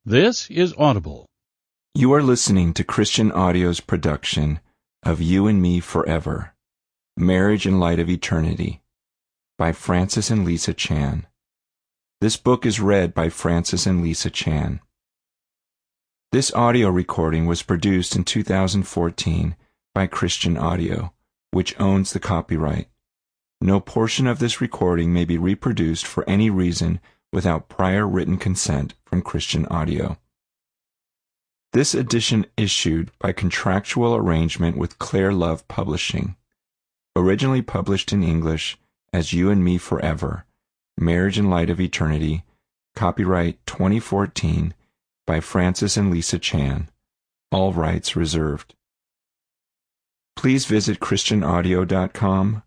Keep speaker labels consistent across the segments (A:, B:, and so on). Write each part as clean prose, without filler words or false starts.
A: This is Audible.
B: You are listening to Christian Audio's production of You and Me Forever, Marriage in Light of Eternity, by Francis and Lisa Chan. This book is read by Francis and Lisa Chan. This audio recording was produced in 2014 by Christian Audio, which owns the copyright. No portion of this recording may be reproduced for any reason without prior written consent from Christian Audio. This edition issued by contractual arrangement with Claire Love Publishing. Originally published in English as You and Me Forever, Marriage in Light of Eternity, copyright 2014 by Francis and Lisa Chan. All rights reserved. Please visit christianaudio.com,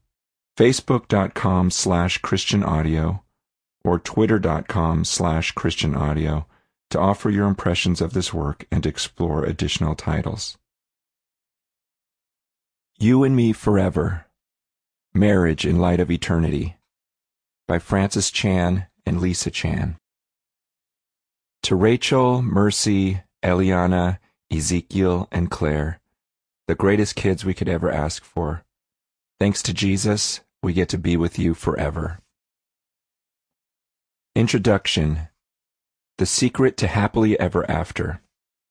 B: facebook.com/christianaudio, or twitter.com/christianaudio to offer your impressions of this work and explore additional titles. You and Me Forever, Marriage in Light of Eternity, by Francis Chan and Lisa Chan. To Rachel, Mercy, Eliana, Ezekiel, and Claire, the greatest kids we could ever ask for, thanks to Jesus, we get to be with you forever. Introduction: The Secret to Happily Ever After.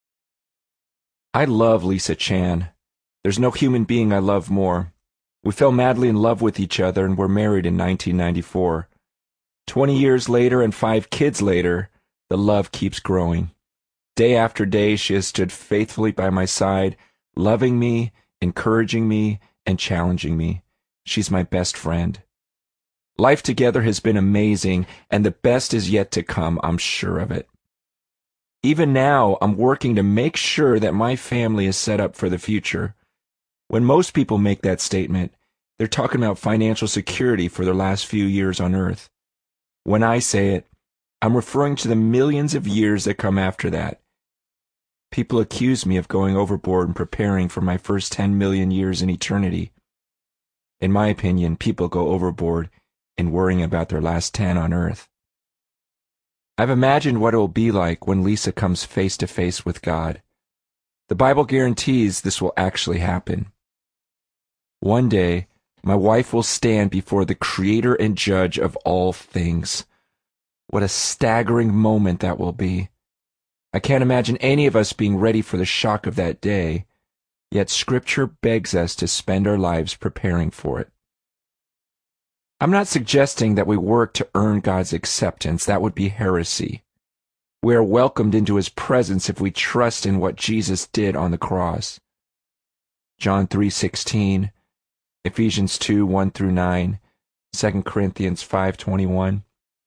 B: I love Lisa Chan. There's no human being I love more. We fell madly in love with each other and were married in 1994. 20 years later and 5 kids later, the love keeps growing. Day after day, she has stood faithfully by my side, loving me, encouraging me, and challenging me. She's my best friend. Life together has been amazing, and the best is yet to come, I'm sure of it. Even now, I'm working to make sure that my family is set up for the future. When most people make that statement, they're talking about financial security for their last few years on earth. When I say it, I'm referring to the millions of years that come after that. People accuse me of going overboard and preparing for my first 10 million years in eternity. In my opinion, people go overboard in worrying about their last 10 on earth. I've imagined what it will be like when Lisa comes face to face with God. The Bible guarantees this will actually happen. One day, my wife will stand before the Creator and Judge of all things. What a staggering moment that will be. I can't imagine any of us being ready for the shock of that day, yet Scripture begs us to spend our lives preparing for it. I'm not suggesting that we work to earn God's acceptance. That would be heresy. We are welcomed into His presence if we trust in what Jesus did on the cross. John 3:16, Ephesians 2:1-9, 2 Corinthians 5:21.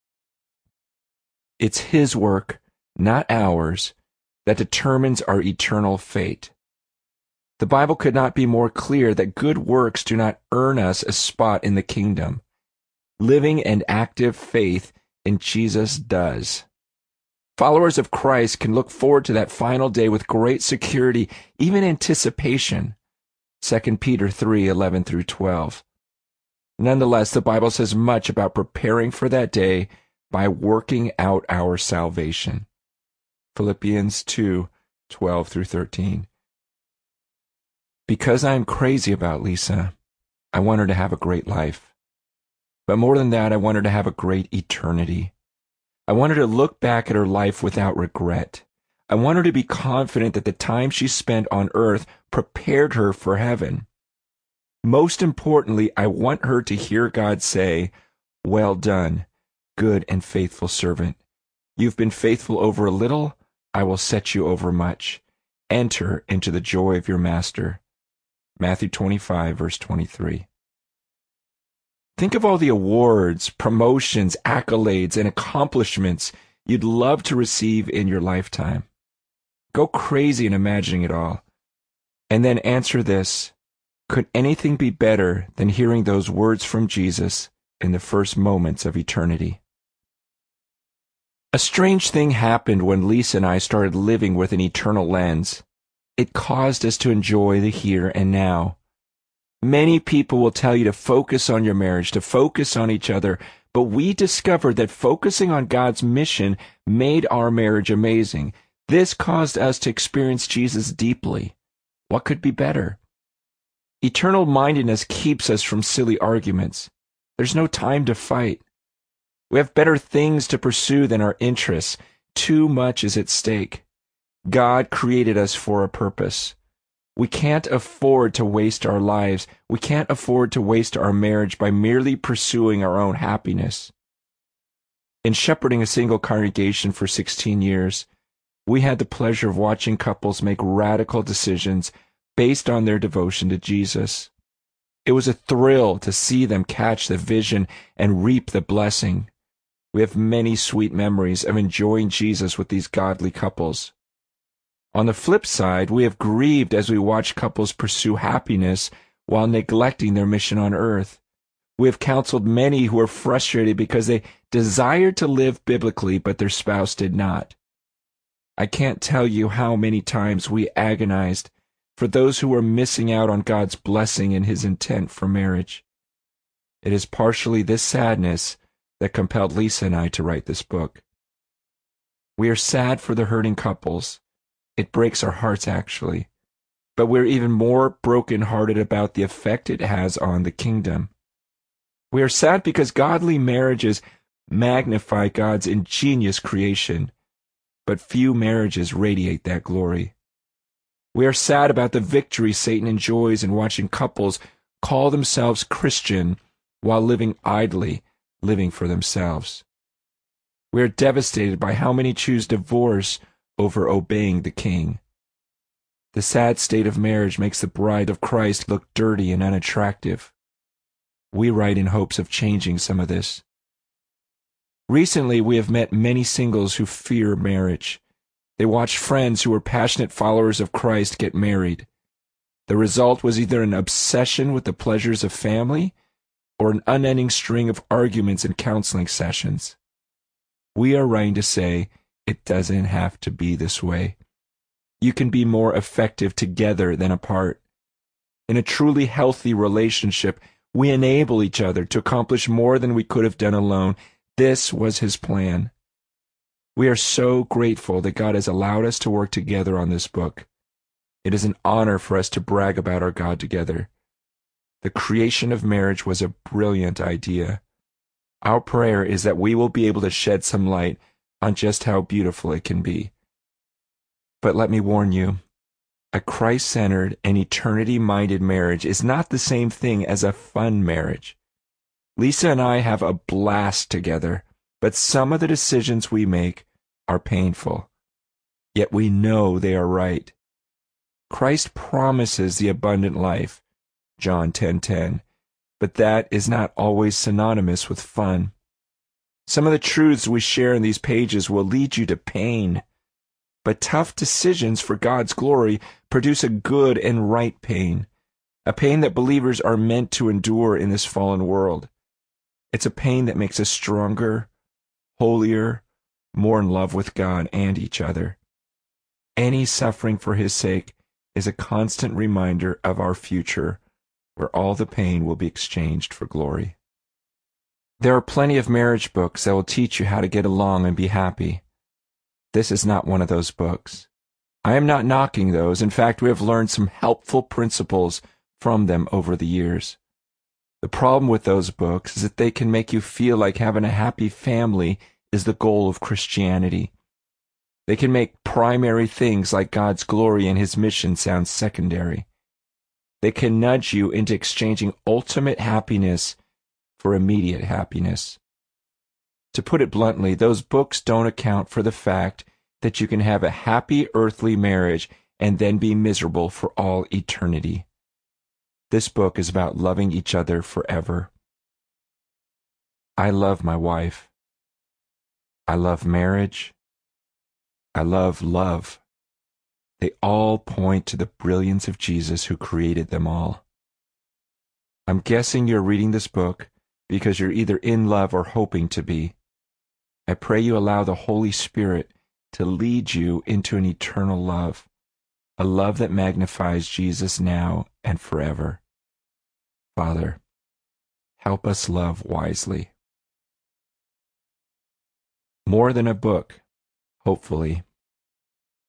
B: It's His work, not ours, that determines our eternal fate. The Bible could not be more clear that good works do not earn us a spot in the kingdom. Living and active faith in Jesus does. Followers of Christ can look forward to that final day with great security, even anticipation. 2 Peter 3:11-12. Nonetheless, the Bible says much about preparing for that day by working out our salvation. Philippians 2:12-13. Because I am crazy about Lisa, I want her to have a great life. But more than that, I want her to have a great eternity. I want her to look back at her life without regret. I want her to be confident that the time she spent on earth prepared her for heaven. Most importantly, I want her to hear God say, "Well done, good and faithful servant. You've been faithful over a little, I will set you over much. Enter into the joy of your master." Matthew 25:23. Think of all the awards, promotions, accolades, and accomplishments you'd love to receive in your lifetime. Go crazy in imagining it all. And then answer this: could anything be better than hearing those words from Jesus in the first moments of eternity? A strange thing happened when Lisa and I started living with an eternal lens. It caused us to enjoy the here and now. Many people will tell you to focus on your marriage, to focus on each other, but we discovered that focusing on God's mission made our marriage amazing. This caused us to experience Jesus deeply. What could be better? Eternal mindedness keeps us from silly arguments. There's no time to fight. We have better things to pursue than our interests. Too much is at stake. God created us for a purpose. We can't afford to waste our lives. We can't afford to waste our marriage by merely pursuing our own happiness. In shepherding a single congregation for 16 years, we had the pleasure of watching couples make radical decisions based on their devotion to Jesus. It was a thrill to see them catch the vision and reap the blessing. We have many sweet memories of enjoying Jesus with these godly couples. On the flip side, we have grieved as we watch couples pursue happiness while neglecting their mission on earth. We have counseled many who are frustrated because they desired to live biblically, but their spouse did not. I can't tell you how many times we agonized for those who were missing out on God's blessing and His intent for marriage. It is partially this sadness that compelled Lisa and I to write this book. We are sad for the hurting couples. It breaks our hearts, actually. But we're even more brokenhearted about the effect it has on the kingdom. We are sad because godly marriages magnify God's ingenious creation, but few marriages radiate that glory. We are sad about the victory Satan enjoys in watching couples call themselves Christian while living idly, living for themselves. We are devastated by how many choose divorce over obeying the King. The sad state of marriage makes the bride of Christ look dirty and unattractive. We write in hopes of changing some of this. Recently, we have met many singles who fear marriage. They watched friends who were passionate followers of Christ get married. The result was either an obsession with the pleasures of family or an unending string of arguments and counseling sessions. We are writing to say it doesn't have to be this way. You can be more effective together than apart. In a truly healthy relationship, we enable each other to accomplish more than we could have done alone. This was His plan. We are so grateful that God has allowed us to work together on this book. It is an honor for us to brag about our God together. The creation of marriage was a brilliant idea. Our prayer is that we will be able to shed some light on just how beautiful it can be. But let me warn you, a Christ-centered and eternity-minded marriage is not the same thing as a fun marriage. Lisa and I have a blast together, but some of the decisions we make are painful. Yet we know they are right. Christ promises the abundant life, John 10:10, but that is not always synonymous with fun. Some of the truths we share in these pages will lead you to pain, but tough decisions for God's glory produce a good and right pain, a pain that believers are meant to endure in this fallen world. It's a pain that makes us stronger, holier, more in love with God and each other. Any suffering for His sake is a constant reminder of our future, where all the pain will be exchanged for glory. There are plenty of marriage books that will teach you how to get along and be happy. This is not one of those books. I am not knocking those. In fact, we have learned some helpful principles from them over the years. The problem with those books is that they can make you feel like having a happy family is the goal of Christianity. They can make primary things like God's glory and His mission sound secondary. They can nudge you into exchanging ultimate happiness for immediate happiness. To put it bluntly, those books don't account for the fact that you can have a happy earthly marriage and then be miserable for all eternity. This book is about loving each other forever. I love my wife. I love marriage. I love love. They all point to the brilliance of Jesus who created them all. I'm guessing you're reading this book because you're either in love or hoping to be. I pray you allow the Holy Spirit to lead you into an eternal love, a love that magnifies Jesus now and forever. Father, help us love wisely. More than a book, hopefully,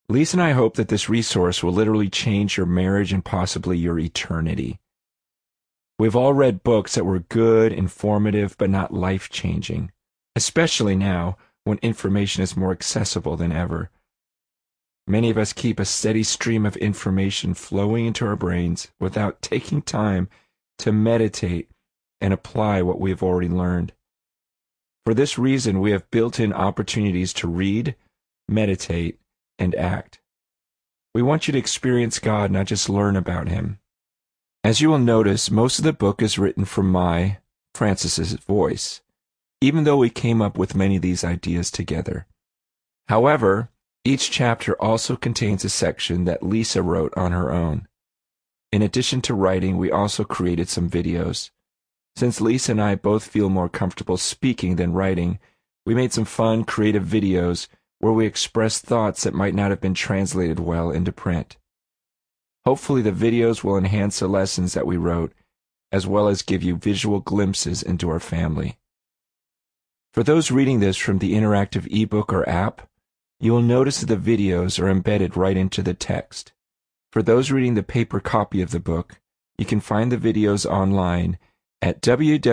B: Lisa and I hope that this resource will literally change your marriage and possibly your eternity. We've all read books that were good, informative, but not life-changing, especially now when information is more accessible than ever. Many of us keep a steady stream of information flowing into our brains without taking time to meditate and apply what we have already learned. For this reason, we have built-in opportunities to read, meditate, and act. We want you to experience God, not just learn about Him. As you will notice, most of the book is written from Francis's voice, even though we came up with many of these ideas together. However, each chapter also contains a section that Lisa wrote on her own. In addition to writing, we also created some videos. Since Lisa and I both feel more comfortable speaking than writing, we made some fun, creative videos where we expressed thoughts that might not have been translated well into print. Hopefully the videos will enhance the lessons that we wrote, as well as give you visual glimpses into our family. For those reading this from the interactive ebook or app, you will notice that the videos are embedded right into the text. For those reading the paper copy of the book, you can find the videos online at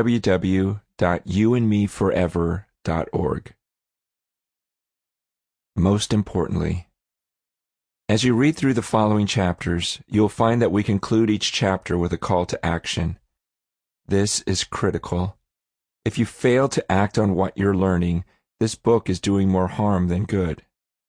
B: www.youandmeforever.org. Most importantly, as you read through the following chapters, you'll find that we conclude each chapter with a call to action. This is critical. If you fail to act on what you're learning, this book is doing more harm than good.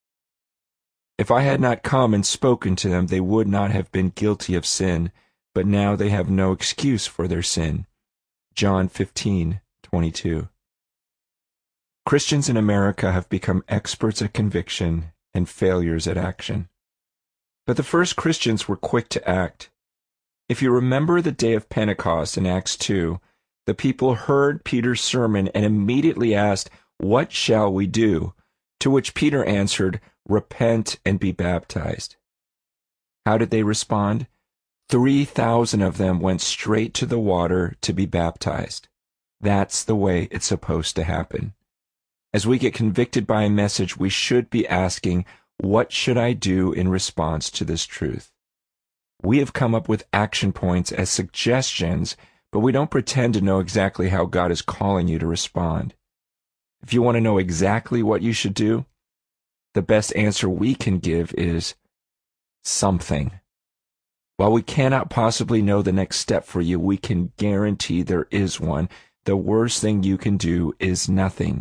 B: If I had not come and spoken to them, they would not have been guilty of sin, but now they have no excuse for their sin. John 15:22. Christians in America have become experts at conviction and failures at action. But the first Christians were quick to act. If you remember the day of Pentecost in Acts 2, the people heard Peter's sermon and immediately asked, "What shall we do?" To which Peter answered, "Repent and be baptized." How did they respond? 3,000 of them went straight to the water to be baptized. That's the way it's supposed to happen. As we get convicted by a message, we should be asking, what should I do in response to this truth? We have come up with action points as suggestions, but we don't pretend to know exactly how God is calling you to respond. If you want to know exactly what you should do, the best answer we can give is something. While we cannot possibly know the next step for you, we can guarantee there is one. The worst thing you can do is nothing.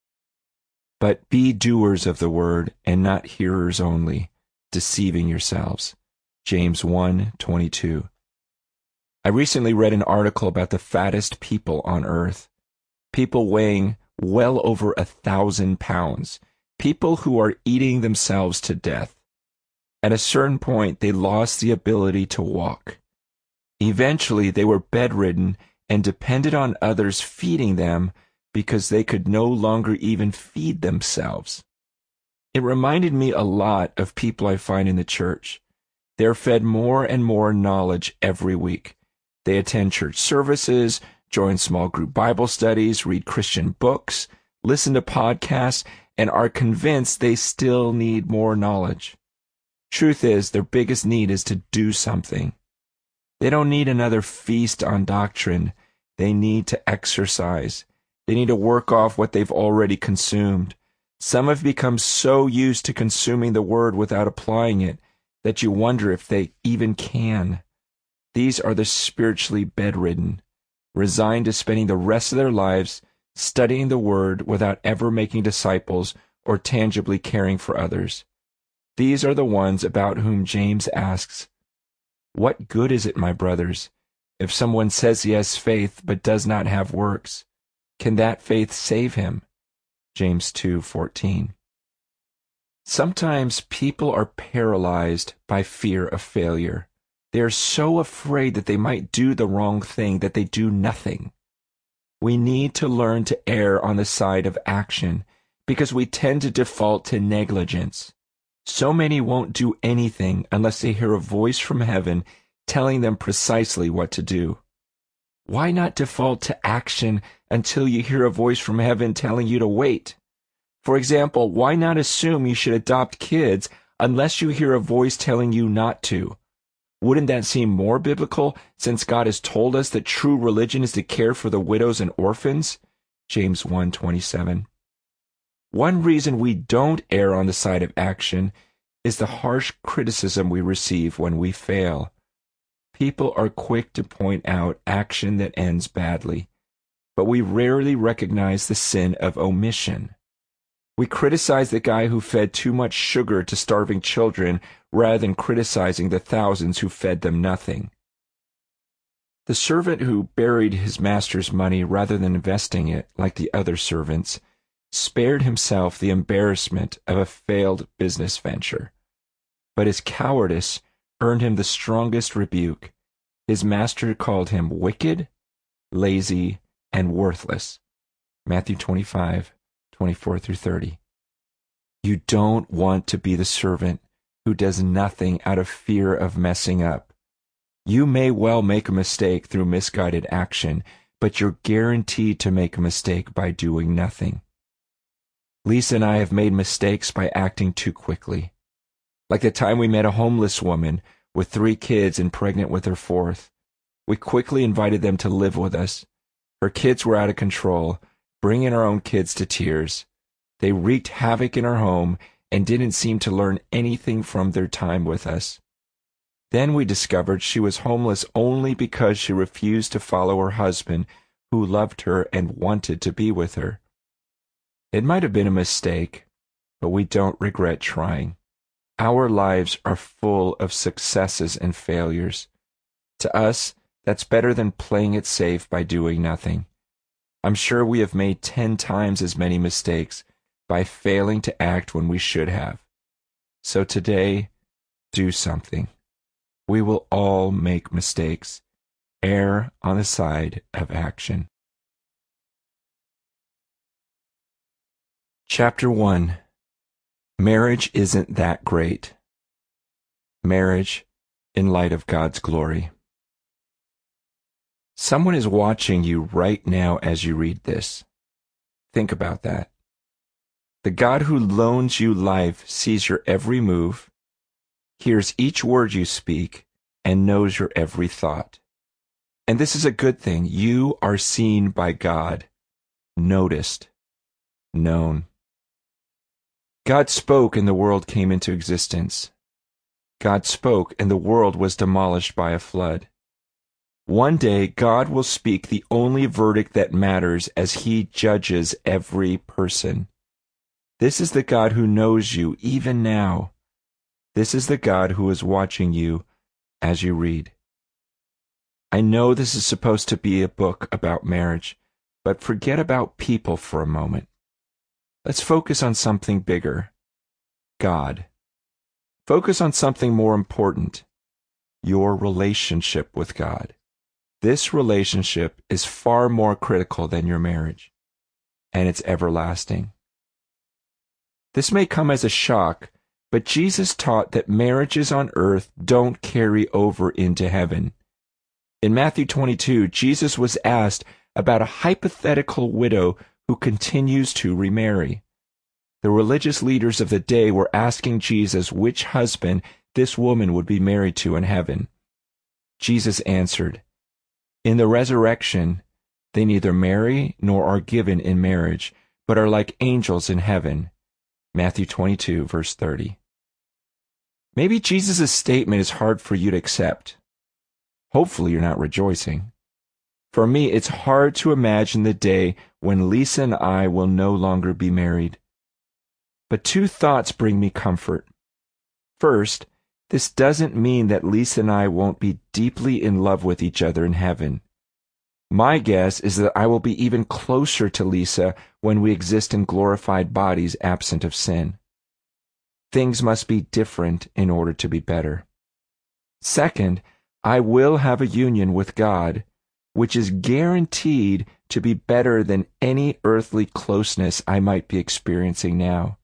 B: But be doers of the word and not hearers only, deceiving yourselves. James 1:22. I recently read an article about the fattest people on earth. People weighing well over 1,000 pounds. People who are eating themselves to death. At a certain point, they lost the ability to walk. Eventually, they were bedridden and depended on others feeding them because they could no longer even feed themselves. It reminded me a lot of people I find in the church. They're fed more and more knowledge every week. They attend church services, join small group Bible studies, read Christian books, listen to podcasts, and are convinced they still need more knowledge. Truth is, their biggest need is to do something. They don't need another feast on doctrine. They need to exercise. They need to work off what they've already consumed. Some have become so used to consuming the word without applying it that you wonder if they even can. These are the spiritually bedridden, resigned to spending the rest of their lives studying the word without ever making disciples or tangibly caring for others. These are the ones about whom James asks, "What good is it, my brothers, if someone says he has faith but does not have works? Can that faith save him?" James 2:14. Sometimes people are paralyzed by fear of failure. They are so afraid that they might do the wrong thing that they do nothing. We need to learn to err on the side of action because we tend to default to negligence. So many won't do anything unless they hear a voice from heaven telling them precisely what to do. Why not default to action until you hear a voice from heaven telling you to wait? For example, why not assume you should adopt kids unless you hear a voice telling you not to. Wouldn't that seem more biblical, since God has told us that true religion is to care for the widows and orphans? James 1:27. One reason we don't err on the side of action is the harsh criticism we receive when we fail. People are quick to point out action that ends badly, but we rarely recognize the sin of omission. We criticize the guy who fed too much sugar to starving children rather than criticizing the thousands who fed them nothing. The servant who buried his master's money rather than investing it, like the other servants, spared himself the embarrassment of a failed business venture. But his cowardice earned him the strongest rebuke. His master called him wicked, lazy, and worthless. Matthew 25:24-30. You don't want to be the servant who does nothing out of fear of messing up. You may well make a mistake through misguided action, but you're guaranteed to make a mistake by doing nothing. Lisa and I have made mistakes by acting too quickly. Like the time we met a homeless woman with 3 kids and pregnant with her 4th. We quickly invited them to live with us. Her kids were out of control, bringing our own kids to tears. They wreaked havoc in our home and didn't seem to learn anything from their time with us. Then we discovered she was homeless only because she refused to follow her husband, who loved her and wanted to be with her. It might have been a mistake, but we don't regret trying. Our lives are full of successes and failures. To us, that's better than playing it safe by doing nothing. I'm sure we have made 10 times as many mistakes by failing to act when we should have. So today, do something. We will all make mistakes. Err on the side of action. Chapter 1. Marriage isn't that great. Marriage in light of God's glory. Someone is watching you right now as you read this. Think about that. The God who loans you life sees your every move, hears each word you speak, and knows your every thought. And this is a good thing. You are seen by God, noticed, known. God spoke and the world came into existence. God spoke and the world was demolished by a flood. One day, God will speak the only verdict that matters as He judges every person. This is the God who knows you even now. This is the God who is watching you as you read. I know this is supposed to be a book about marriage, but forget about people for a moment. Let's focus on something bigger. God. Focus on something more important. Your relationship with God. This relationship is far more critical than your marriage, and it's everlasting. This may come as a shock, but Jesus taught that marriages on earth don't carry over into heaven. In Matthew 22, Jesus was asked about a hypothetical widow who continues to remarry. The religious leaders of the day were asking Jesus which husband this woman would be married to in heaven. Jesus answered, "In the resurrection, they neither marry nor are given in marriage, but are like angels in heaven." Matthew 22, verse 30. Maybe Jesus' statement is hard for you to accept. Hopefully you're not rejoicing. For me, it's hard to imagine the day when Lisa and I will no longer be married. But 2 thoughts bring me comfort. First, this doesn't mean that Lisa and I won't be deeply in love with each other in heaven. My guess is that I will be even closer to Lisa when we exist in glorified bodies absent of sin. Things must be different in order to be better. Second, I will have a union with God, which is guaranteed to be better than any earthly closeness I might be experiencing now.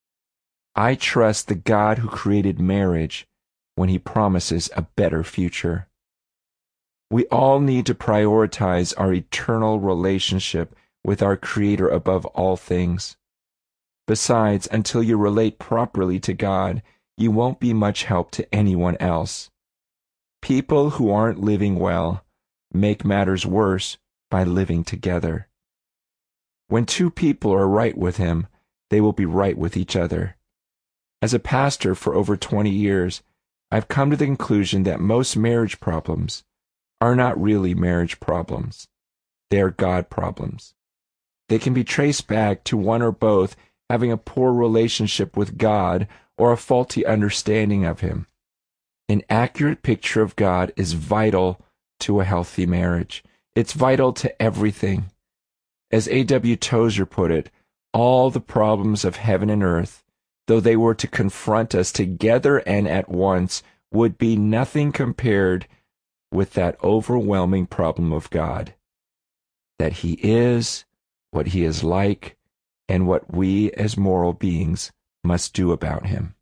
B: I trust the God who created marriage when He promises a better future. We all need to prioritize our eternal relationship with our Creator above all things. Besides, until you relate properly to God, you won't be much help to anyone else. People who aren't living well make matters worse by living together. When two people are right with Him, they will be right with each other. As a pastor for over 20 years, I've come to the conclusion that most marriage problems are not really marriage problems. They are God problems. They can be traced back to one or both having a poor relationship with God or a faulty understanding of Him. An accurate picture of God is vital to a healthy marriage. It's vital to everything. As A.W. Tozer put it, all the problems of heaven and earth, though they were to confront us together and at once, would be nothing compared with that overwhelming problem of God. That He is, what He is like, and what we as moral beings must do about Him.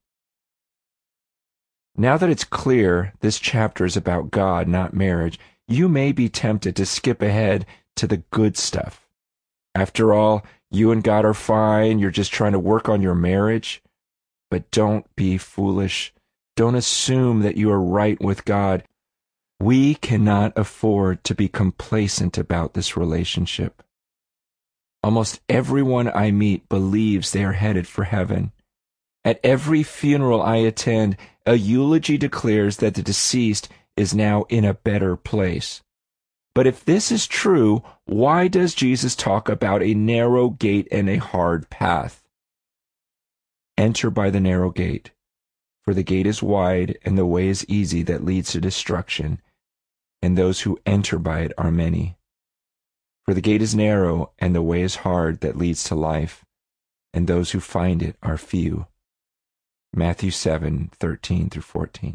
B: Now that it's clear this chapter is about God, not marriage, you may be tempted to skip ahead to the good stuff. After all, you and God are fine, you're just trying to work on your marriage. But don't be foolish. Don't assume that you are right with God. We cannot afford to be complacent about this relationship. Almost everyone I meet believes they are headed for heaven. At every funeral I attend, a eulogy declares that the deceased is now in a better place. But if this is true, why does Jesus talk about a narrow gate and a hard path? Enter by the narrow gate, for the gate is wide and the way is easy that leads to destruction, and those who enter by it are many. For the gate is narrow and the way is hard that leads to life, and those who find it are few. Matthew 7:13-14.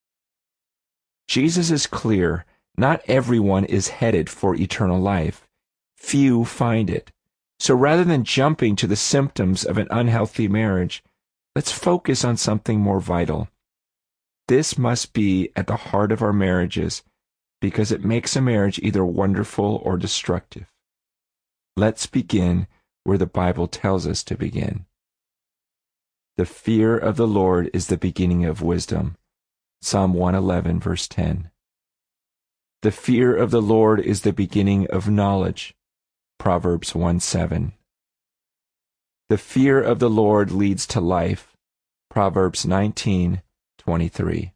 B: Jesus is clear. Not everyone is headed for eternal life. Few find it. So rather than jumping to the symptoms of an unhealthy marriage, let's focus on something more vital. This must be at the heart of our marriages because it makes a marriage either wonderful or destructive. Let's begin where the Bible tells us to begin. The fear of the Lord is the beginning of wisdom. Psalm 111, verse 10. The fear of the Lord is the beginning of knowledge. Proverbs 1:7. The fear of the Lord leads to life. Proverbs 19:23.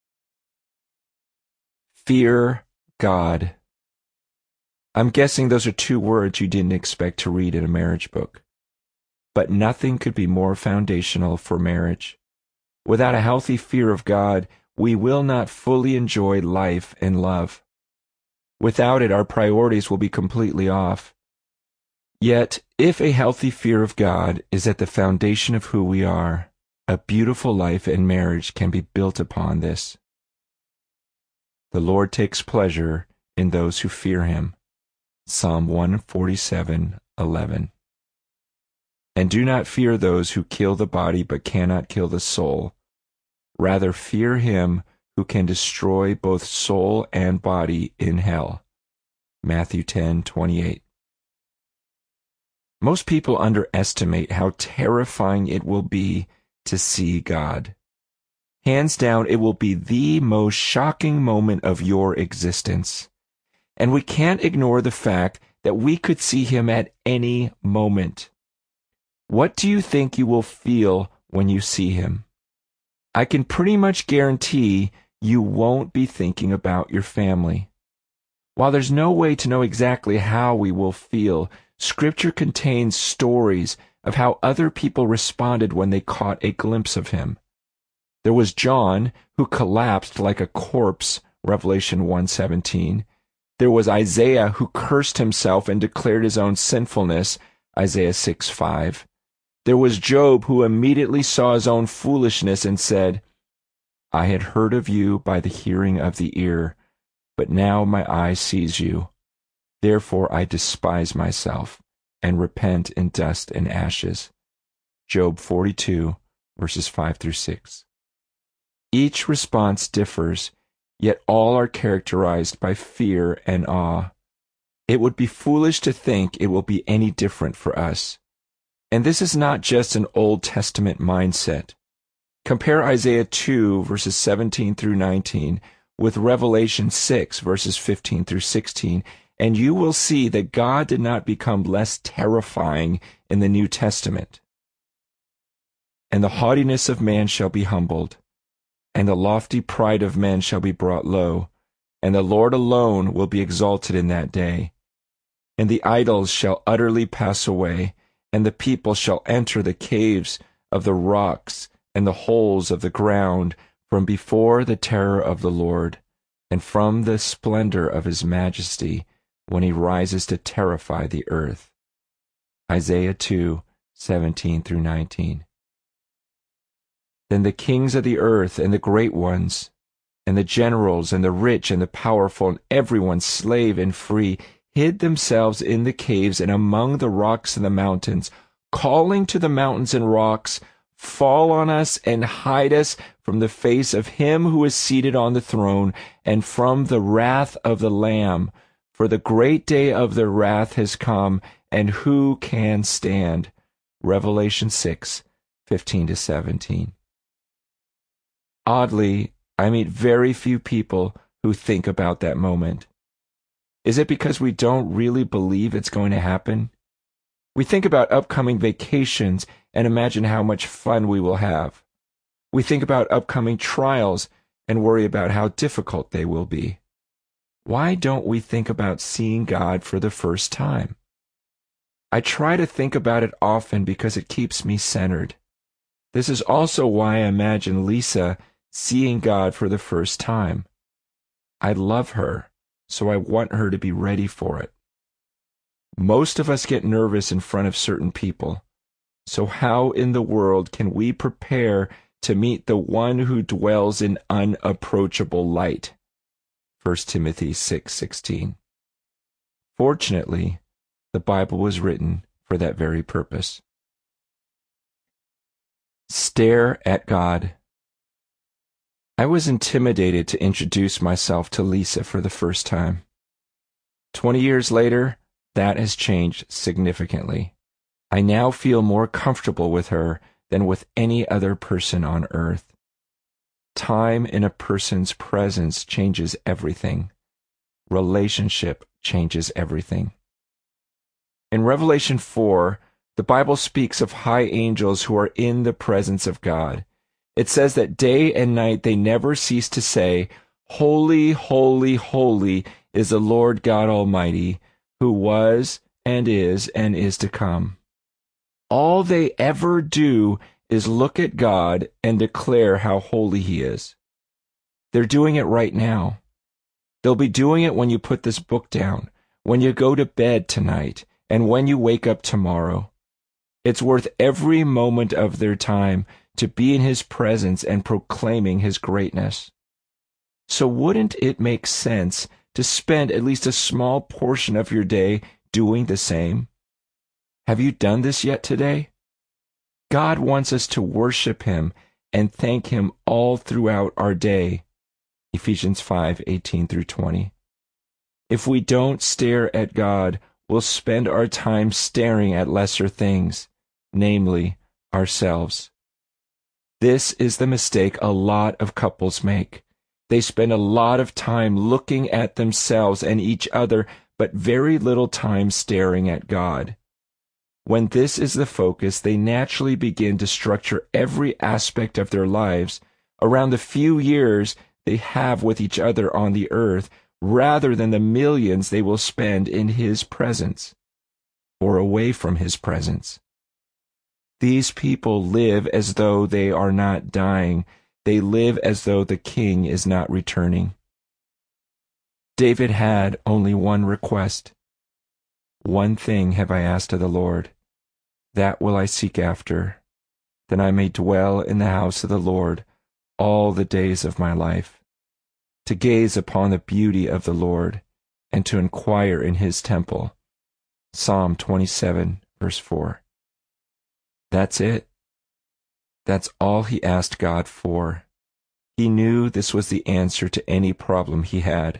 B: Fear God. I'm guessing those are two words you didn't expect to read in a marriage book. But nothing could be more foundational for marriage. Without a healthy fear of God, we will not fully enjoy life and love. Without it, our priorities will be completely off. Yet, if a healthy fear of God is at the foundation of who we are, a beautiful life and marriage can be built upon this. The Lord takes pleasure in those who fear Him. Psalm 147:11. And do not fear those who kill the body but cannot kill the soul. Rather fear Him who can destroy both soul and body in hell. Matthew 10:28. Most people underestimate how terrifying it will be to see God. Hands down, it will be the most shocking moment of your existence. And we can't ignore the fact that we could see Him at any moment. What do you think you will feel when you see Him? I can pretty much guarantee you won't be thinking about your family. While there's no way to know exactly how we will feel, Scripture contains stories of how other people responded when they caught a glimpse of Him. There was John, who collapsed like a corpse, Revelation 1:17. There was Isaiah, who cursed himself and declared his own sinfulness, Isaiah 6:5. There was Job, who immediately saw his own foolishness and said, I had heard of you by the hearing of the ear, but now my eye sees you. Therefore I despise myself and repent in dust and ashes. Job 42, verses 5-6. Each response differs, yet all are characterized by fear and awe. It would be foolish to think it will be any different for us. And this is not just an Old Testament mindset. Compare Isaiah 2, verses 17 through 19, with Revelation 6, verses 15 through 16, and you will see that God did not become less terrifying in the New Testament. And the haughtiness of man shall be humbled, and the lofty pride of men shall be brought low, and the Lord alone will be exalted in that day. And the idols shall utterly pass away, and the people shall enter the caves of the rocks and the holes of the ground from before the terror of the Lord, and from the splendor of his majesty, when he rises to terrify the earth. Isaiah 2, 17 through 19. Then the kings of the earth and the great ones, and the generals and the rich and the powerful, and everyone, slave and free, hid themselves in the caves and among the rocks and the mountains, calling to the mountains and rocks, "Fall on us and hide us from the face of him who is seated on the throne and from the wrath of the Lamb. For the great day of their wrath has come, and who can stand?" Revelation 6, 15 to 17. Oddly, I meet very few people who think about that moment. Is it because we don't really believe it's going to happen? We think about upcoming vacations and imagine how much fun we will have. We think about upcoming trials and worry about how difficult they will be. Why don't we think about seeing God for the first time? I try to think about it often because it keeps me centered. This is also why I imagine Lisa seeing God for the first time. I love her, so I want her to be ready for it. Most of us get nervous in front of certain people. So how in the world can we prepare to meet the one who dwells in unapproachable light? 1 Timothy 6:16. Fortunately, the Bible was written for that very purpose. Stare at God. I was intimidated to introduce myself to Lisa for the first time. 20 years later, that has changed significantly. I now feel more comfortable with her than with any other person on earth. Time in a person's presence changes everything. Relationship changes everything. In Revelation 4, the Bible speaks of high angels who are in the presence of God. It says that day and night they never cease to say, "Holy, holy, holy is the Lord God Almighty, who was and is to come." All they ever do is look at God and declare how holy he is. They're doing it right now. They'll be doing it when you put this book down, when you go to bed tonight, and when you wake up tomorrow. It's worth every moment of their time to be in his presence and proclaiming his greatness. So wouldn't it make sense to spend at least a small portion of your day doing the same? Have you done this yet today? God wants us to worship him and thank him all throughout our day. Ephesians 5:18 through 20. If we don't stare at God, we'll spend our time staring at lesser things, namely ourselves. This is the mistake a lot of couples make. They spend a lot of time looking at themselves and each other, but very little time staring at God. When this is the focus, they naturally begin to structure every aspect of their lives around the few years they have with each other on the earth, rather than the millions they will spend in his presence or away from his presence. These people live as though they are not dying. They live as though the king is not returning. David had only one request. "One thing have I asked of the Lord, that will I seek after, that I may dwell in the house of the Lord all the days of my life, to gaze upon the beauty of the Lord, and to inquire in his temple." Psalm 27, verse 4. That's it. That's all he asked God for. He knew this was the answer to any problem he had.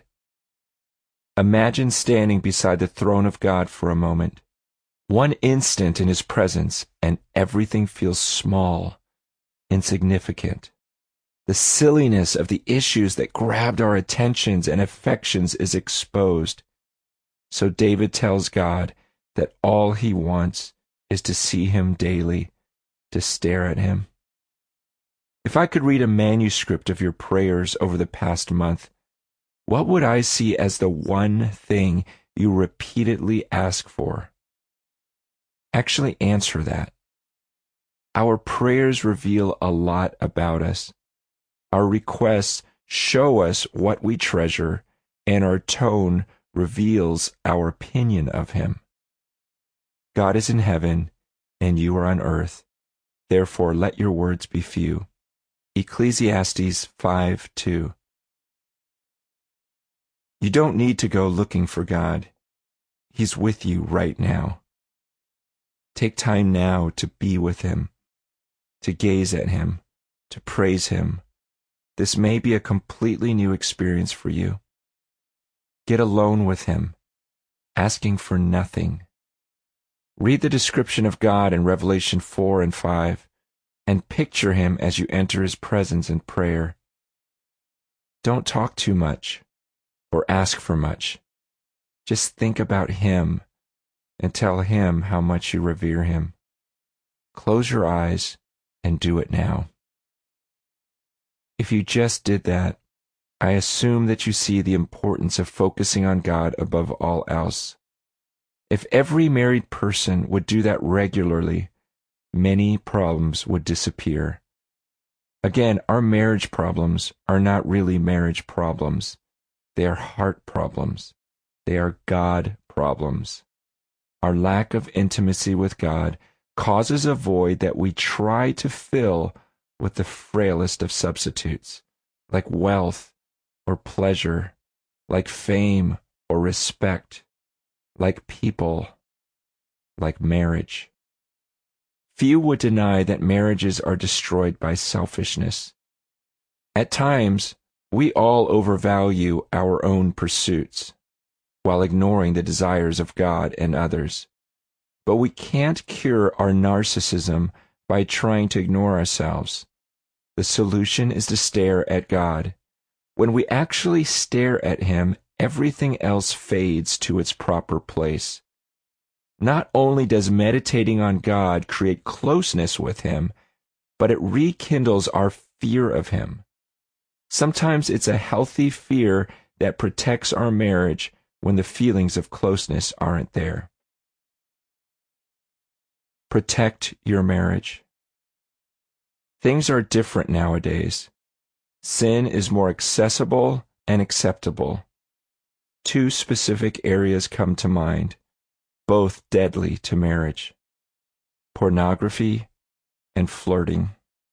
B: Imagine standing beside the throne of God for a moment. One instant in his presence, and everything feels small. insignificant. The silliness of the issues that grabbed our attentions and affections is exposed. So David tells God that all he wants is to see him daily, to stare at him. If I could read a manuscript of your prayers over the past month, what would I see as the one thing you repeatedly ask for? Actually answer that. Our prayers reveal a lot about us. Our requests show us what we treasure, and our tone reveals our opinion of him. God is in heaven, and you are on earth. Therefore, let your words be few. Ecclesiastes 5:2. You don't need to go looking for God. He's with you right now. Take time now to be with him, to gaze at him, to praise him. This may be a completely new experience for you. Get alone with him, asking for nothing. Read the description of God in Revelation 4 and 5, and picture him as you enter his presence in prayer. Don't talk too much or ask for much. Just think about him and tell him how much you revere him. Close your eyes and do it now. If you just did that, I assume that you see the importance of focusing on God above all else. If every married person would do that regularly, many problems would disappear. Again, our marriage problems are not really marriage problems. They are heart problems. They are God problems. Our lack of intimacy with God causes a void that we try to fill with the frailest of substitutes, like wealth or pleasure, like fame or respect, like people, like marriage. Few would deny that marriages are destroyed by selfishness. At times, we all overvalue our own pursuits, while ignoring the desires of God and others. But we can't cure our narcissism by trying to ignore ourselves. The solution is to stare at God. When we actually stare at him, everything else fades to its proper place. Not only does meditating on God create closeness with him, but it rekindles our fear of him. Sometimes it's a healthy fear that protects our marriage when the feelings of closeness aren't there. Protect your marriage. Things are different nowadays. Sin is more accessible and acceptable. Two specific areas come to mind, both deadly to marriage: pornography and flirting.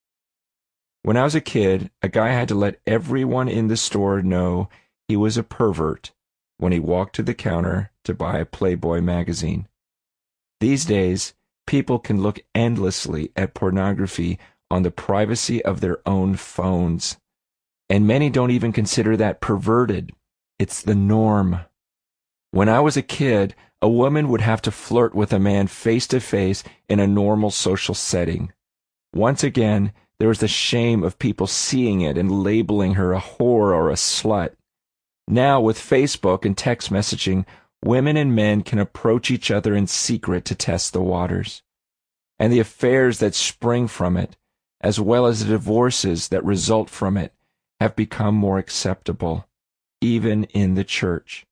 B: When I was a kid, a guy had to let everyone in the store know he was a pervert when he walked to the counter to buy a Playboy magazine. These days, people can look endlessly at pornography on the privacy of their own phones, and many don't even consider that perverted. It's the norm. When I was a kid, a woman would have to flirt with a man face to face in a normal social setting. Once again, there was the shame of people seeing it and labeling her a whore or a slut. Now, with Facebook and text messaging, women and men can approach each other in secret to test the waters. And the affairs that spring from it, as well as the divorces that result from it, have become more acceptable, even in the church.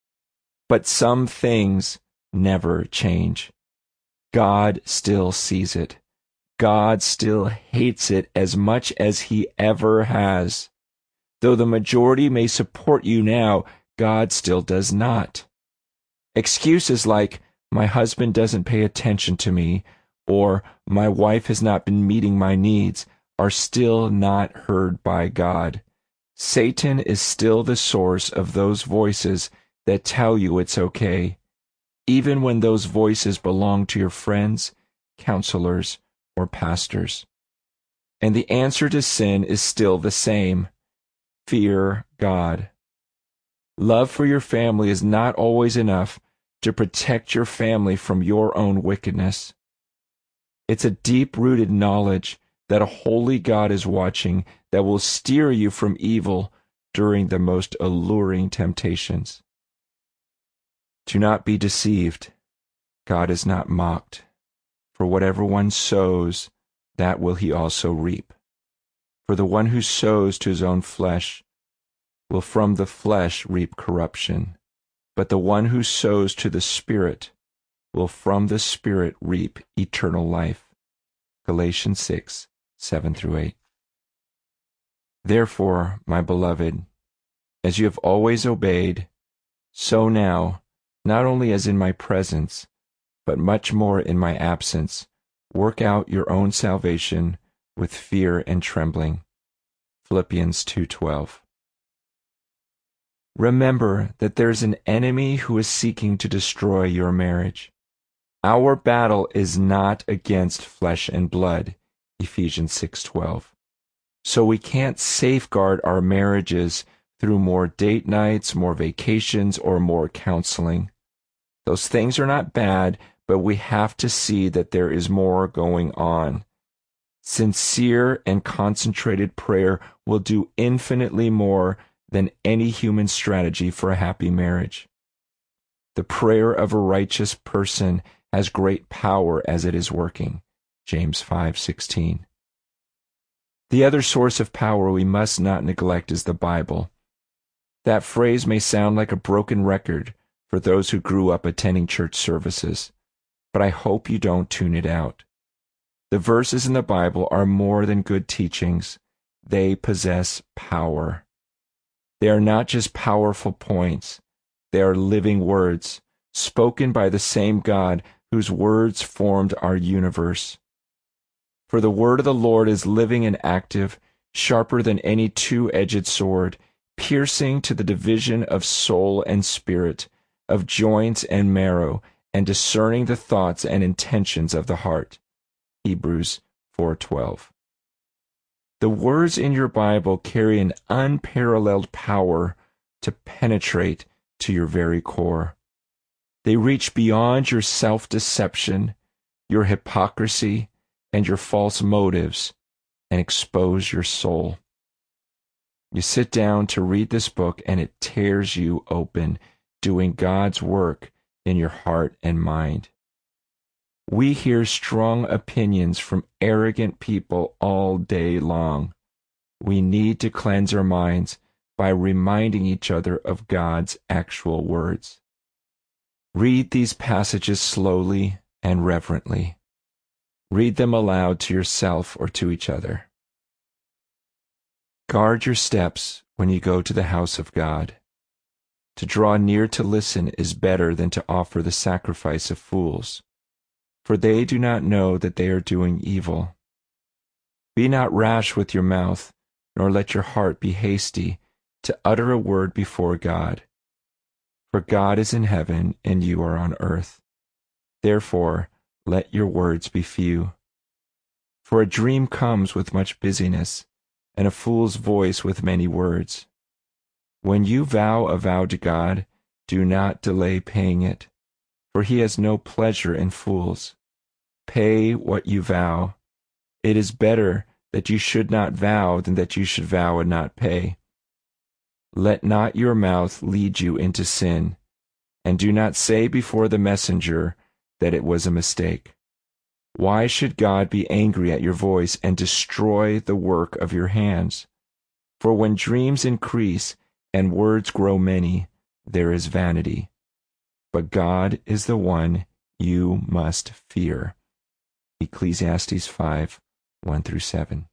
B: But some things never change. God still sees it. God still hates it as much as he ever has. Though the majority may support you now, God still does not. Excuses like, my husband doesn't pay attention to me, or my wife has not been meeting my needs, are still not heard by God. Satan is still the source of those voices that tell you it's okay, even when those voices belong to your friends, counselors, or pastors. And the answer to sin is still the same: fear God. Love for your family is not always enough to protect your family from your own wickedness. It's a deep-rooted knowledge that a holy God is watching, that will steer you from evil during the most alluring temptations. Do not be deceived. God is not mocked. For whatever one sows, that will he also reap. For the one who sows to his own flesh will from the flesh reap corruption, but the one who sows to the Spirit will from the Spirit reap eternal life. Galatians 6, 7-8. Therefore, my beloved, as you have always obeyed, so now, not only as in my presence, but much more in my absence, work out your own salvation with fear and trembling. Philippians 2:12. Remember that there is an enemy who is seeking to destroy your marriage. Our battle is not against flesh and blood, Ephesians 6:12. So we can't safeguard our marriages through more date nights, more vacations, or more counseling. Those things are not bad, but we have to see that there is more going on. Sincere and concentrated prayer will do infinitely more than any human strategy for a happy marriage. The prayer of a righteous person has great power as it is working. James 5:16. The other source of power we must not neglect is the Bible. That phrase may sound like a broken record for those who grew up attending church services, but I hope you don't tune it out. The verses in the Bible are more than good teachings. They possess power. They are not just powerful points. They are living words, spoken by the same God whose words formed our universe. For the word of the Lord is living and active, sharper than any two-edged sword, piercing to the division of soul and spirit, of joints and marrow, and discerning the thoughts and intentions of the heart. Hebrews 4:12. The words in your Bible carry an unparalleled power to penetrate to your very core. They reach beyond your self-deception, your hypocrisy, and your false motives, and expose your soul. You sit down to read this book, and it tears you open, doing God's work in your heart and mind. We hear strong opinions from arrogant people all day long. We need to cleanse our minds by reminding each other of God's actual words. Read these passages slowly and reverently. Read them aloud to yourself or to each other. Guard your steps when you go to the house of God. To draw near to listen is better than to offer the sacrifice of fools, for they do not know that they are doing evil. Be not rash with your mouth, nor let your heart be hasty to utter a word before God. For God is in heaven, and you are on earth. Therefore, let your words be few. For a dream comes with much busyness, and a fool's voice with many words. When you vow a vow to God, do not delay paying it, for he has no pleasure in fools. Pay what you vow. It is better that you should not vow than that you should vow and not pay. Let not your mouth lead you into sin, and do not say before the messenger that it was a mistake. Why should God be angry at your voice and destroy the work of your hands? For when dreams increase and words grow many, there is vanity. But God is the one you must fear. Ecclesiastes 5:1-7.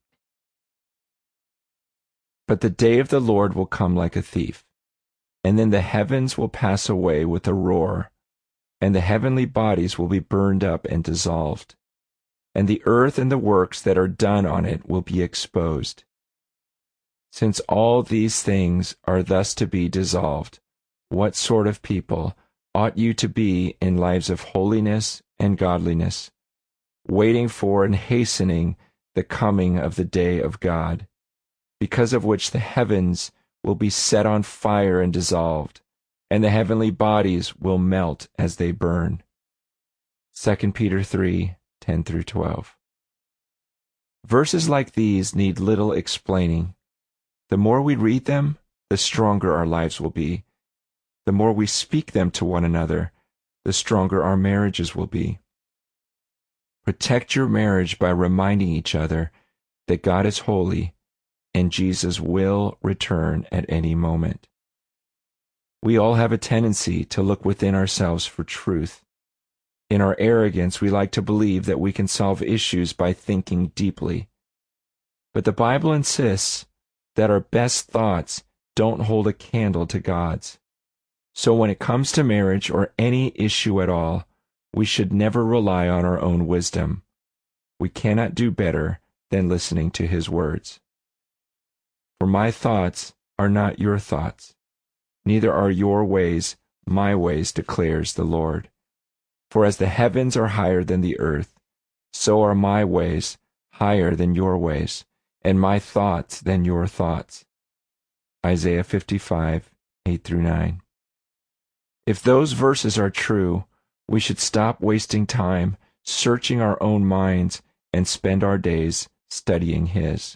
B: But the day of the Lord will come like a thief, and then the heavens will pass away with a roar, and the heavenly bodies will be burned up and dissolved, and the earth and the works that are done on it will be exposed. Since all these things are thus to be dissolved, what sort of people ought you to be in lives of holiness and godliness, waiting for and hastening the coming of the day of God, because of which the heavens will be set on fire and dissolved, and the heavenly bodies will melt as they burn. 2 Peter 3:10-12. Verses like these need little explaining. The more we read them, the stronger our lives will be. The more we speak them to one another, the stronger our marriages will be. Protect your marriage by reminding each other that God is holy and Jesus will return at any moment. We all have a tendency to look within ourselves for truth. In our arrogance, we like to believe that we can solve issues by thinking deeply. But the Bible insists that our best thoughts don't hold a candle to God's. So when it comes to marriage or any issue at all, we should never rely on our own wisdom. We cannot do better than listening to His words. For my thoughts are not your thoughts, neither are your ways my ways, declares the Lord. For as the heavens are higher than the earth, so are my ways higher than your ways, and my thoughts than your thoughts. Isaiah 55, 8-9. If those verses are true, we should stop wasting time searching our own minds and spend our days studying His.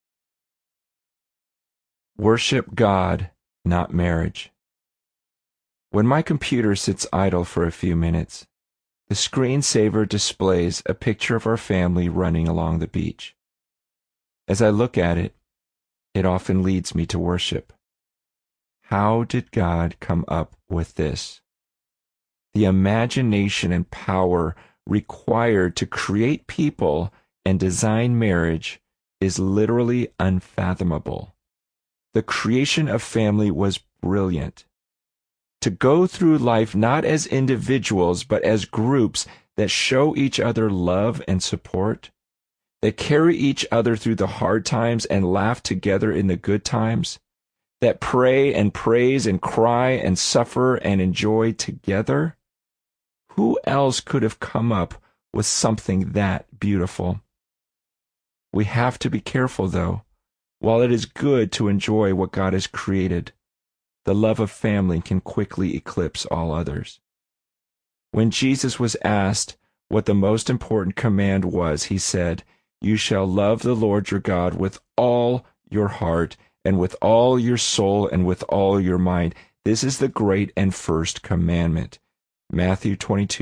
B: Worship God, not marriage. When my computer sits idle for a few minutes, the screensaver displays a picture of our family running along the beach. As I look at it, it often leads me to worship. How did God come up with this? The imagination and power required to create people and design marriage is literally unfathomable. The creation of family was brilliant. To go through life not as individuals, but as groups that show each other love and support, that carry each other through the hard times and laugh together in the good times, that pray and praise and cry and suffer and enjoy together. Who else could have come up with something that beautiful? We have to be careful, though. While it is good to enjoy what God has created, the love of family can quickly eclipse all others. When Jesus was asked what the most important command was, He said, "You shall love the Lord your God with all your heart and with all your soul and with all your mind. This is the great and first commandment." Matthew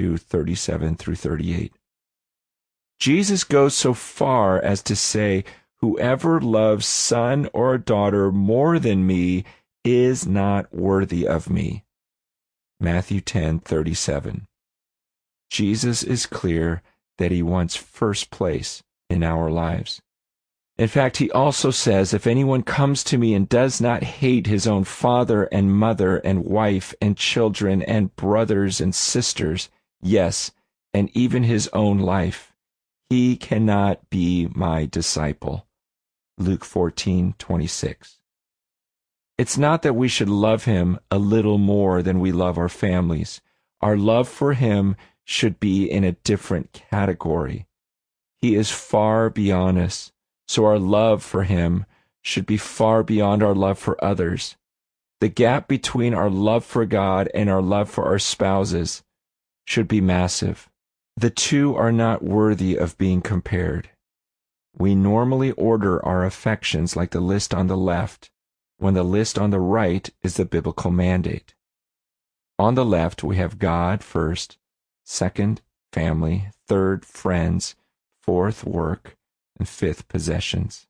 B: 22:37-38. Jesus goes so far as to say, "Whoever loves son or daughter more than me is not worthy of me." Matthew 10:37. Jesus is clear that He wants first place in our lives. In fact, He also says, "If anyone comes to me and does not hate his own father and mother and wife and children and brothers and sisters, yes, and even his own life, he cannot be my disciple." Luke 14:26. It's not that we should love Him a little more than we love our families. Our love for Him should be in a different category. He is far beyond us, so our love for Him should be far beyond our love for others. The gap between our love for God and our love for our spouses should be massive. The two are not worthy of being compared. We normally order our affections like the list on the left, when the list on the right is the biblical mandate. On the left, we have God first, second, family, third, friends, fourth, work, and fifth, possessions.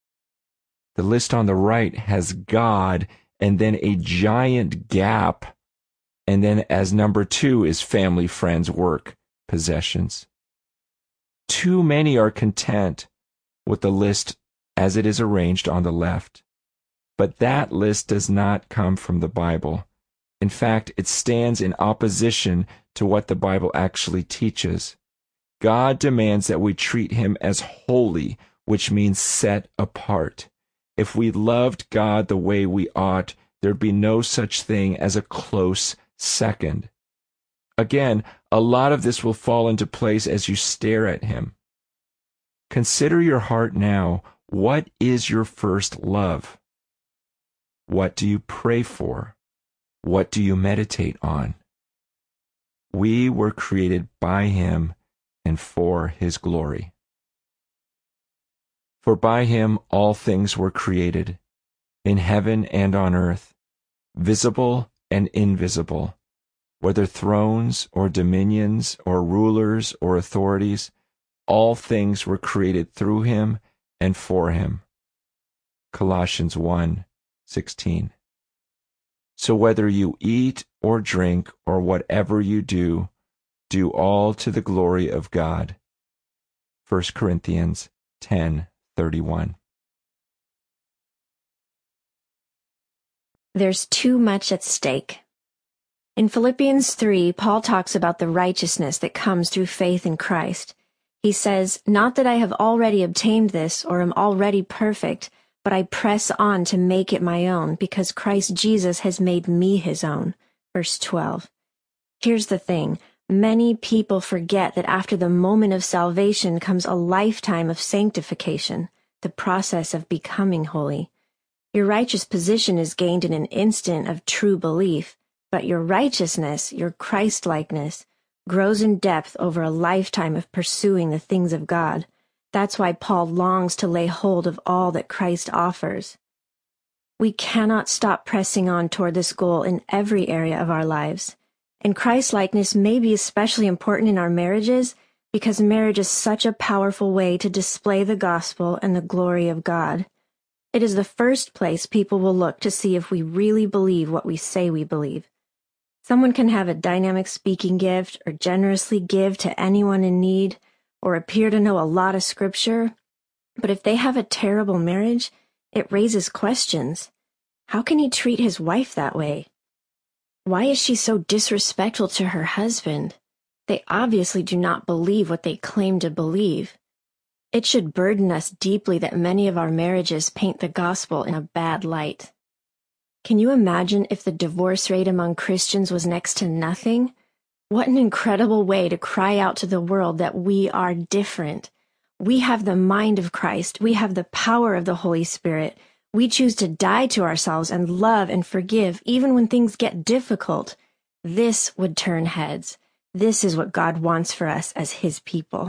B: The list on the right has God and then a giant gap, and then as number 2 is family, friends, work, possessions. Too many are content with the list as it is arranged on the left. But that list does not come from the Bible. In fact, it stands in opposition to what the Bible actually teaches. God demands that we treat Him as holy, which means set apart. If we loved God the way we ought, there'd be no such thing as a close second. Again, a lot of this will fall into place as you stare at Him. Consider your heart now. What is your first love? What do you pray for? What do you meditate on? We were created by Him and for His glory. For by him all things were created, in heaven and on earth, visible and invisible, whether thrones or dominions or rulers or authorities, all things were created through him and for him. Colossians 1:16. So whether you eat or drink or whatever you do, do all to the glory of God. 1 Corinthians 10:31.
A: There's too much at stake. In Philippians 3, Paul talks about the righteousness that comes through faith in Christ. He says, "Not that I have already obtained this or am already perfect, but I press on to make it my own, because Christ Jesus has made me his own." Verse 12. Here's the thing. Many people forget that after the moment of salvation comes a lifetime of sanctification, the process of becoming holy. Your righteous position is gained in an instant of true belief, but your righteousness, your Christ-likeness, grows in depth over a lifetime of pursuing the things of God. That's why Paul longs to lay hold of all that Christ offers. We cannot stop pressing on toward this goal in every area of our lives. And Christ-likeness may be especially important in our marriages because marriage is such a powerful way to display the gospel and the glory of God. It is the first place people will look to see if we really believe what we say we believe. Someone can have a dynamic speaking gift or generously give to anyone in need or appear to know a lot of scripture, but if they have a terrible marriage, it raises questions. How can he treat his wife that way? Why is she so disrespectful to her husband? They obviously do not believe what they claim to believe. It should burden us deeply that many of our marriages paint the gospel in a bad light. Can you imagine if the divorce rate among Christians was next to nothing? What an incredible way to cry out to the world that we are different. We have the mind of Christ. We have the power of the Holy Spirit. We choose to die to ourselves and love and forgive even when things get difficult. This would turn heads. This is what God wants for us as his people.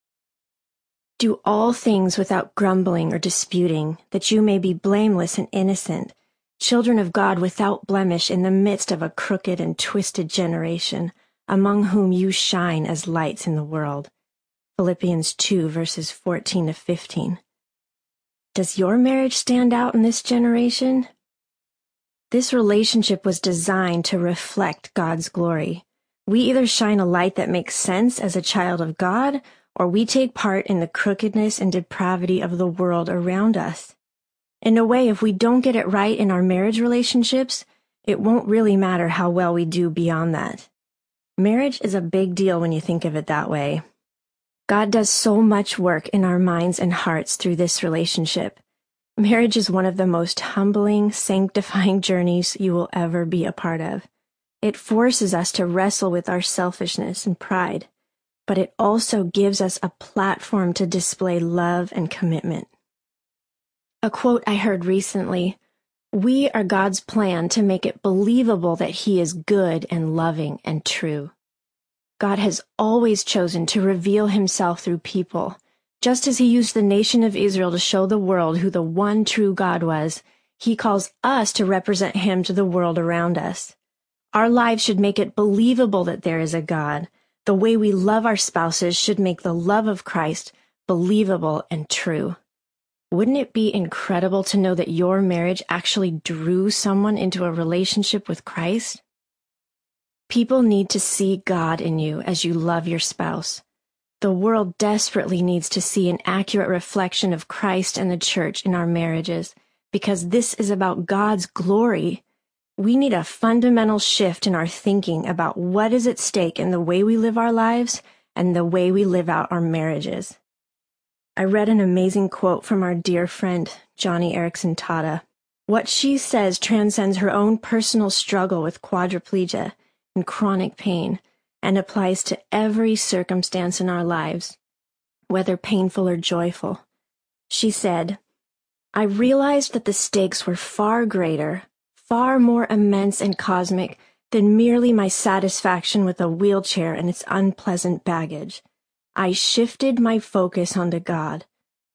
A: Do all things without grumbling or disputing, that you may be blameless and innocent, children of God without blemish in the midst of a crooked and twisted generation, among whom you shine as lights in the world. Philippians 2, verses 14 to 15. Does your marriage stand out in this generation? This relationship was designed to reflect God's glory. We either shine a light that makes sense as a child of God, or we take part in the crookedness and depravity of the world around us. In a way, if we don't get it right in our marriage relationships, it won't really matter how well we do beyond that. Marriage is a big deal when you think of it that way. God does so much work in our minds and hearts through this relationship. Marriage is one of the most humbling, sanctifying journeys you will ever be a part of. It forces us to wrestle with our selfishness and pride, but it also gives us a platform to display love and commitment. A quote I heard recently, "We are God's plan to make it believable that he is good and loving and true." God has always chosen to reveal himself through people. Just as he used the nation of Israel to show the world who the one true God was, he calls us to represent him to the world around us. Our lives should make it believable that there is a God. The way we love our spouses should make the love of Christ believable and true. Wouldn't it be incredible to know that your marriage actually drew someone into a relationship with Christ? People need to see God in you as you love your spouse. The world desperately needs to see an accurate reflection of Christ and the church in our marriages, because this is about God's glory. We need a fundamental shift in our thinking about what is at stake in the way we live our lives and the way we live out our marriages. I read an amazing quote from our dear friend, Joni Eareckson Tada. What she says transcends her own personal struggle with quadriplegia and chronic pain and applies to every circumstance in our lives, whether painful or joyful. She said, "I realized that the stakes were far greater, far more immense and cosmic than merely my satisfaction with a wheelchair and its unpleasant baggage. I shifted my focus onto God.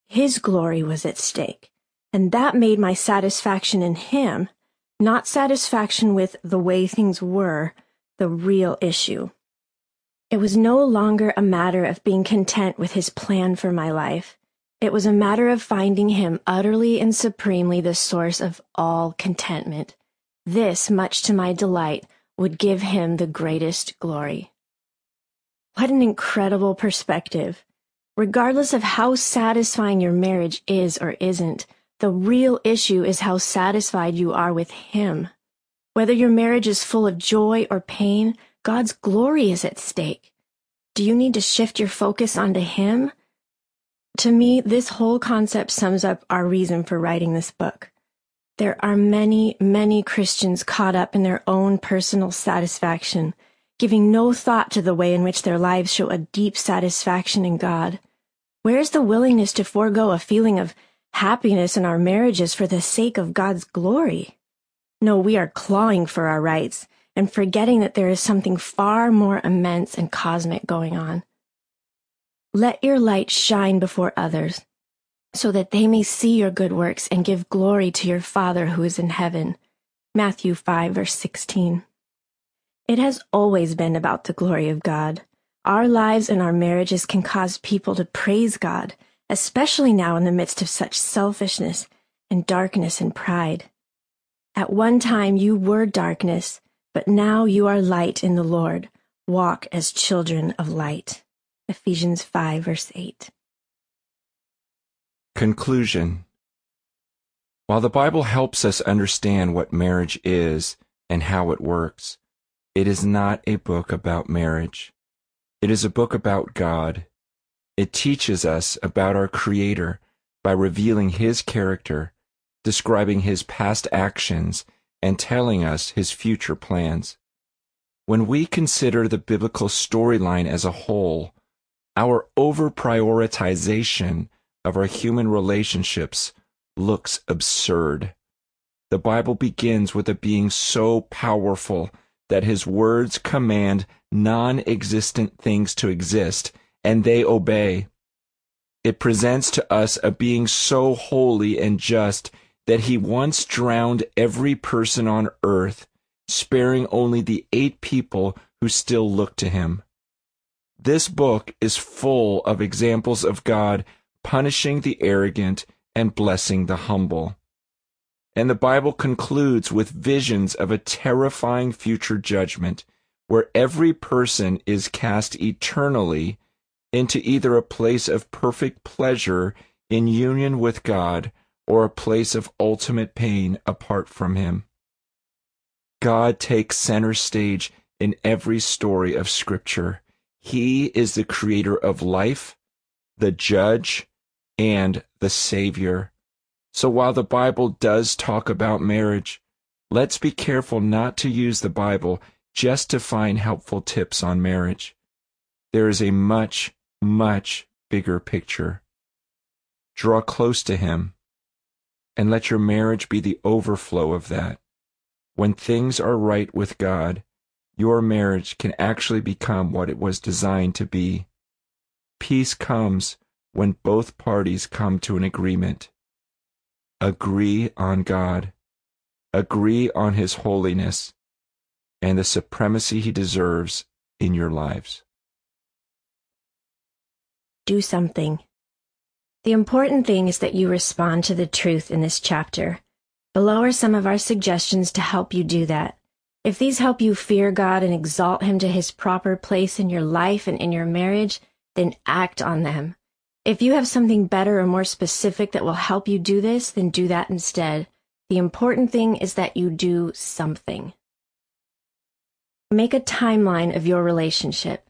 A: His glory was at stake, and that made my satisfaction in Him, not satisfaction with the way things were, the real issue. It was no longer a matter of being content with His plan for my life. It was a matter of finding Him utterly and supremely the source of all contentment. This, much to my delight, would give Him the greatest glory. What an incredible perspective. Regardless of how satisfying your marriage is or isn't, the real issue is how satisfied you are with Him. Whether your marriage is full of joy or pain, God's glory is at stake. Do you need to shift your focus onto Him? To me, this whole concept sums up our reason for writing this book. There are many, many Christians caught up in their own personal satisfaction, giving no thought to the way in which their lives show a deep satisfaction in God. Where's the willingness to forego a feeling of happiness in our marriages for the sake of God's glory? No, we are clawing for our rights and forgetting that there is something far more immense and cosmic going on. Let your light shine before others, so that they may see your good works and give glory to your Father who is in heaven. Matthew 5, verse 16. It has always been about the glory of God. Our lives and our marriages can cause people to praise God, especially now in the midst of such selfishness and darkness and pride. At one time you were darkness, but now you are light in the Lord. Walk as children of light. Ephesians 5, verse 8.
B: Conclusion. While the Bible helps us understand what marriage is and how it works, it is not a book about marriage. It is a book about God. It teaches us about our Creator by revealing His character, describing His past actions, and telling us His future plans. When we consider the biblical storyline as a whole, our over-prioritization of our human relationships looks absurd. The Bible begins with a being so powerful that His words command non-existent things to exist, and they obey. It presents to us a being so holy and just that He once drowned every person on earth, sparing only the 8 people who still look to Him. This book is full of examples of God punishing the arrogant and blessing the humble. And the Bible concludes with visions of a terrifying future judgment where every person is cast eternally into either a place of perfect pleasure in union with God or a place of ultimate pain apart from Him. God takes center stage in every story of Scripture. He is the creator of life, the judge, and the Savior. So while the Bible does talk about marriage, let's be careful not to use the Bible just to find helpful tips on marriage. There is a much, much bigger picture. Draw close to Him, and let your marriage be the overflow of that. When things are right with God, your marriage can actually become what it was designed to be. Peace comes when both parties come to an agreement. Agree on God. Agree on His holiness and the supremacy He deserves in your lives.
A: Do something. The important thing is that you respond to the truth in this chapter. Below are some of our suggestions to help you do that. If these help you fear God and exalt Him to His proper place in your life and in your marriage, then act on them. If you have something better or more specific that will help you do this, then do that instead. The important thing is that you do something. Make a timeline of your relationship.